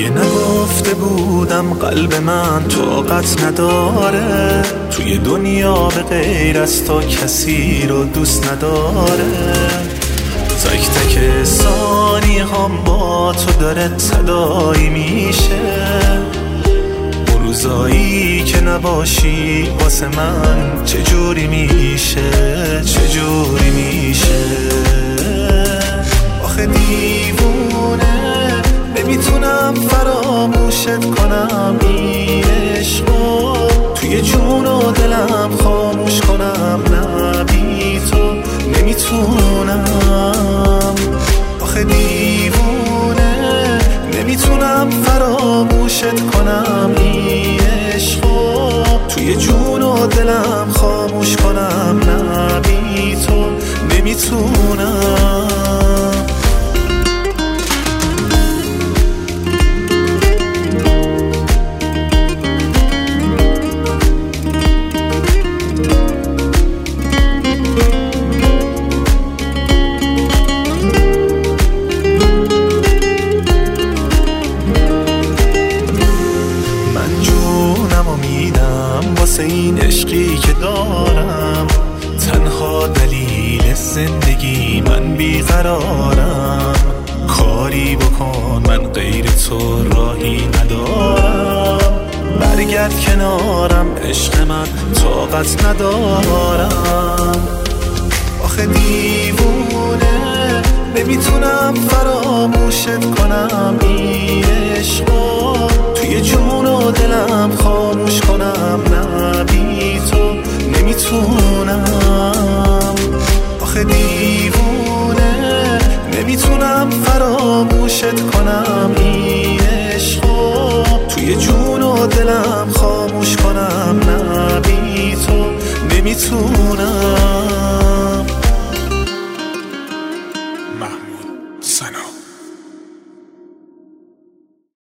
اگه نگفته بودم قلب من طاقت نداره، توی دنیا به غیر از تو کسی رو دوست نداره. تک تک ثانیه هم با تو داره تداعی میشه، اون روزایی که نباشی واسه من چجوری میشه، چجوری میشه. آخه دیوونه نمیتونم فراموشت کنم، این عشقو توی جون و دلم خاموش کنم، نه بی تو نمیتونم. آخه دیوونه نمیتونم فراموشت کنم، این عشقو توی جون و دلم خاموش کنم، نه بی تو نمیتونم. واسه این عشقی که دارم، تنها دلیل زندگی من بیقرارم. کاری بکن من غیر تو راهی ندارم، برگرد کنارم عشق من طاقت ندارم. آخه دیوونه نمیتونم فراموشت کنم، این عشقو توی جون و دلم خاموش کنم، نه بی تو نمیتونم. آخه دیوونه نمیتونم فراموشت کنم، این عشقو توی جون و دلم خاموش کنم، نه بی تو نمیتونم.